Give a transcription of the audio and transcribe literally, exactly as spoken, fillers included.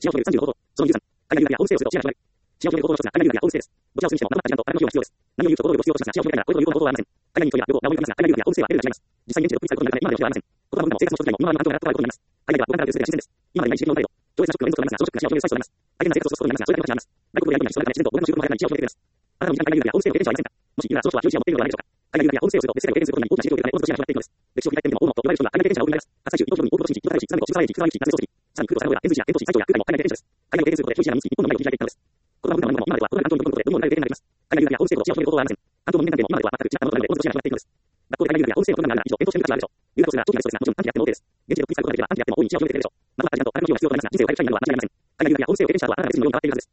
幸せさんじゅうの方法、そのにじゅうさん、海外ユーザーやホームステイをすると支払い。幸せの方法の一つが海外ユーザーやホームステイです。どちらをするにしても、また時間とあらゆる費用が必要です。何を言うと行動を必要としますが、幸せの方法がこういう方法はありません。海外に行くというのは旅行が多いますが、海外ユーザーやホームステイはレベルが違います。実際に現地で独立されることになるため、今までの必要はありません。言葉文化も生活の時代も今までの環境が変わることになります。海外では五感からという全てが自然です。今までにない刺激の態度、強烈なショックが連続となりますが、そのショックが幸せの最初となります。大変な生活を過ごすことになりますが、それだけの話になります。外国でやることに必要なため、自然と五感の習慣の中に一応決めています。あなたも一旦海外ユーザーやホームステイを経験者はありませんか？もしいるなら、その人は教育者を持っているのではないでしょうか。海外ユーザーやホームステイをすると別世界を経験することに大きな刺激を受けるため、多くの視野が広がっていくのです。歴史を振り返ってみても、多くのと呼ばれる人が海外経験者が多くなります。発災地、移動距離、多くの新地、巨大地、津波と渋沢駅、空駅、夏目漱石、さらに空洞作業や建図地や建都市、最長や空海も海外経験者です。海外を経験することで、消費者や認識、日本の未来を切り開いていったのです。言葉文化も文化も今までは異なる環境に飛ぶことで、どんどん未来を経験になります。海外ユーザーやホームステイと視野を広げることはありません。環境も人間関係も今までは全く違ったものとなるので、多くの視野が広がっていくのです。学校で海外ユーザーやホームステイのプログラムがあるなら、以上、検討してみる価値があるでしょう。留学コースが長期なリソースがもちろん短期あっても OK です。現地で独立されることができれば短期あっても大いに視野を広げてくれるでしょう。または時間とあらゆる費用が必要となりますが、人生を変えるためには間違いありません。海外ユーザーやホームステイを経験者はあなたが別により変わっているはずです。